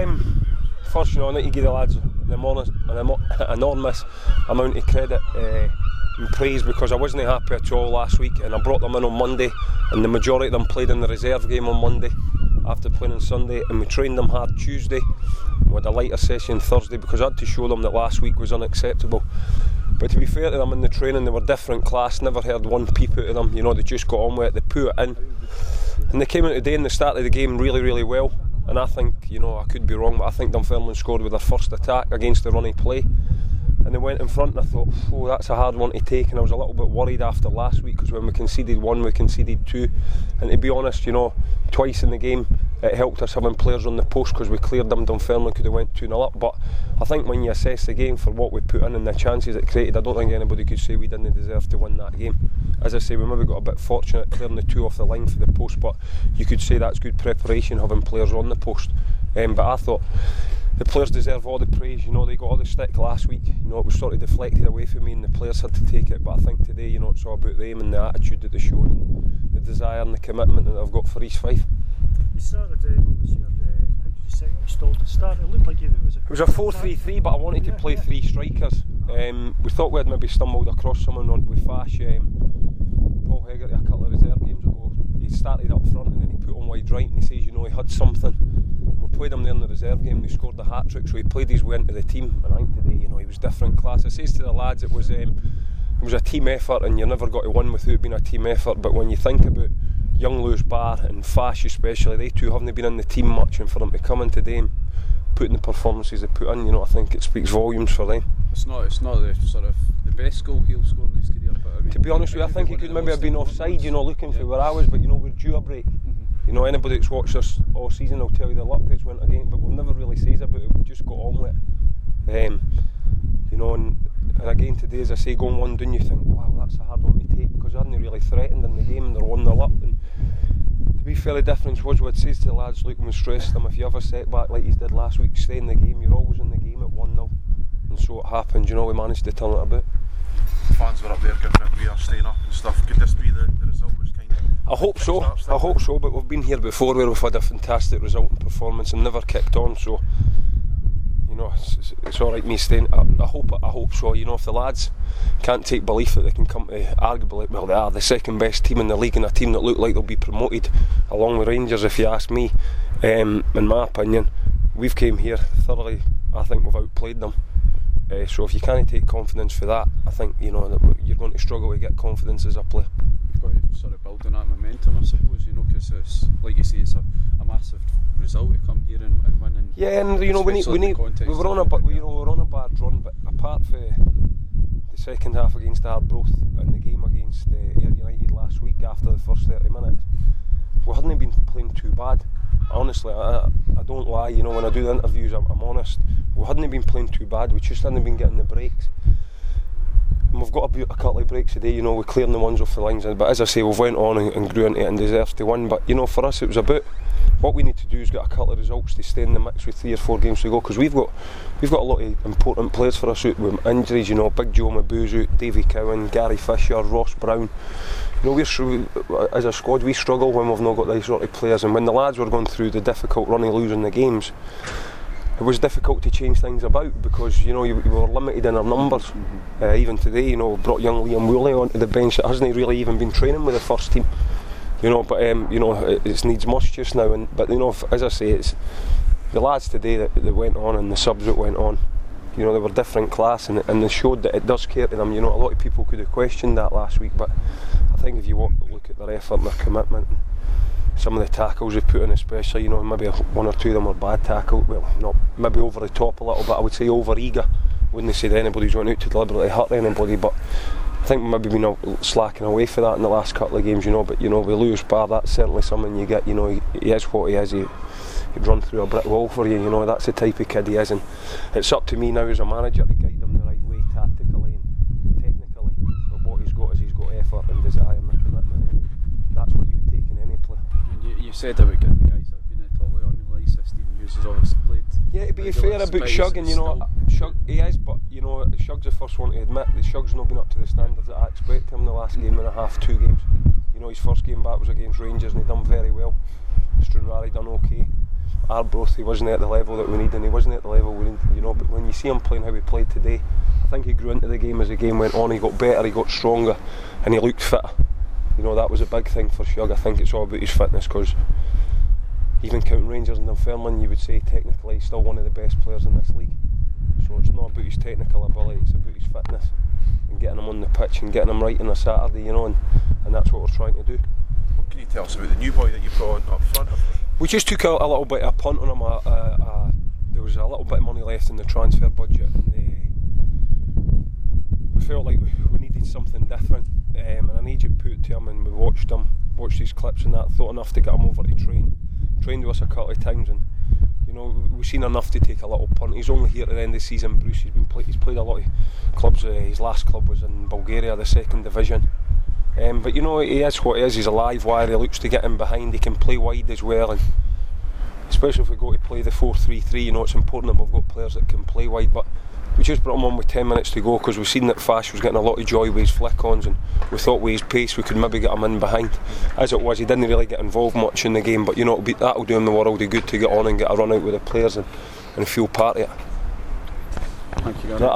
First, I need to give the lads an enormous amount of credit and praise, because I wasn't happy at all last week, and I brought them in on Monday, and the majority of them played in the reserve game on Monday after playing on Sunday, and we trained them hard Tuesday. We had a lighter session Thursday because I had to show them that last week was unacceptable. But to be fair to them in the training, they were different class, never heard one peep out of them, they just got on with it, they put it in. And they came out today and they started the game really, really well. And I think, I could be wrong, but I think Dunfermline scored with their first attack against the running play. And they went in front, and I thought, that's a hard one to take. And I was a little bit worried after last week, because when we conceded one, we conceded two. And to be honest, twice in the game, it helped us having players on the post, because we cleared them. Dunfermline could have went 2-0 up. But I think when you assess the game for what we put in and the chances it created, I don't think anybody could say we didn't deserve to win that game. As I say, we maybe got a bit fortunate clearing the two off the line for the post, but you could say that's good preparation, having players on the post. But I thought the players deserve all the praise. They got all the stick last week. It was sort of deflected away from me and the players had to take it. But I think today, it's all about them and the attitude that they showed and the desire and the commitment that they've got for East Fife. You started, what was your, how did you set your stall to start? It looked like it was a 4-3-3, but I wanted to play three strikers. We thought we had maybe stumbled across someone with Fash. Paul Hegarty a couple of reserve games ago, he started up front and then he put on wide right, and he says, he had something. And we played him there in the reserve game, and he scored the hat-trick, so he played his way into the team. And I think today, he was different class. I says to the lads, it was a team effort, and you're never got to win without being a team effort. But when you think about young Lewis Barr and Fash especially, they two haven't been in the team much, and for them to come in today and put in the performances they put in, I think it speaks volumes for them. It's not the sort of the best goal he'll score in his career, but to be honest with you, I think he could maybe have been offside, looking for where I was, but we're due a break. Anybody that's watched us all season will tell you the luck that's went again, but we've never really said about it, we've just got on with it. And again today, as I say, going 1-down, you think, wow, that's a hard one to take, because they hadn't really threatened in the game and they're 1-0 up. And to be fair, the difference was what it says to the lads, look, when we stress them, if you have a setback like you did last week, stay in the game, you're always in the game at 1-0. And so it happened, we managed to turn it about. Fans were up there giving it, we are staying up and stuff. Could this be the result which kind of... I hope so, but we've been here before where we've had a fantastic result and performance and never kicked on, so it's alright me staying. I hope so. If the lads can't take belief that they can come to arguably, well, they are the second best team in the league and a team that look like they'll be promoted along with Rangers, if you ask me, in my opinion. We've came here thoroughly, I think we've outplayed them. So if you can't take confidence for that, I think that you're going to struggle to get confidence as a player. You've got to sort of build on that momentum, I suppose, because it's, like you say, it's a massive result to come here and win. And yeah, and we were on a bad run, but apart from the second half against Arbroath and the game against Ayr United last week after the first 30 minutes, we hadn't been playing too bad. Honestly, I don't lie, when I do the interviews, I'm honest. We hadn't been playing too bad, we just hadn't been getting the breaks. And we've got a couple of breaks today, we're clearing the ones off the lines. But as I say, we've went on and grew into it and deserves to win. But for us, it was about what we need to do is get a couple of results to stay in the mix with 3 or 4 games to go, because we've got a lot of important players for us out with injuries. Big Joe Mabuzu, Davy Cowan, Gary Fisher, Ross Brown. As a squad, we struggle when we've not got these sort of players. And when the lads were going through the difficult run of losing the games, it was difficult to change things about, because we were limited in our numbers. Even today, we brought young Liam Woolley onto the bench that hasn't really even been training with the first team. But it needs must just now. But as I say, it's the lads today that went on and the subs that went on. They were different class, and they showed that it does care to them. A lot of people could have questioned that last week, but I think if you look at their effort and their commitment, and some of the tackles they put in, especially, maybe 1 or 2 of them were bad tackles. Well, not maybe over the top a little bit. I would say over eager. Wouldn't say that anybody's went out to deliberately hurt anybody, but I think we maybe been slacking away for that in the last couple of games. But with Lewis Barr, that's certainly something you get. He is what he is. He'd run through a brick wall for you. That's the type of kid he is, and it's up to me now as a manager to guide him the right way, tactically and technically. But what he's got is he's got effort and desire and commitment. That's what you would take in any player. You said about getting guys that have been at the top level. Like Stephen Hughes has obviously played. Yeah, to be fair about Shug, and Shug, he is, but Shug's the first one to admit that Shug's not been up to the standards that I expect him in the last game and a half, 2 games. His first game back was against Rangers and he done very well. Stranraer done okay. Arbroath, he wasn't at the level that we need, and he wasn't at the level we need, you know. But when you see him playing how he played today, I think he grew into the game as the game went on. He got better, he got stronger, and he looked fitter. You know, that was a big thing for Shug. I think it's all about his fitness, because even counting Rangers and Dunfermline, you would say technically he's still one of the best players in this league. So it's not about his technical ability, it's about his fitness and getting him on the pitch and getting him right on a Saturday, you know, and that's what we're trying to do. What can you tell us about the new boy that you've got up front? We just took a little bit of a punt on him. There was a little bit of money left in the transfer budget, and we felt like we needed something different. And an agent put it to him, and we watched his clips and that, thought enough to get him over to trained with us a couple of times, and you know, we've seen enough to take a little punt. He's only here at the end of the season, Bruce. He's played a lot of clubs. His last club was in Bulgaria, the 2nd division. But you know, he is what he is. He's a live wire. He looks to get in behind. He can play wide as well, and especially if we go to play the 4-3-3, you know, it's important that we've got players that can play wide. But we just brought him on with 10 minutes to go, because we've seen that Fash was getting a lot of joy with his flick-ons, and we thought with his pace we could maybe get him in behind. As it was, he didn't really get involved much in the game, but you know, that'll do him the world of good to get on and get a run out with the players and feel part of it. Thank you, Gary.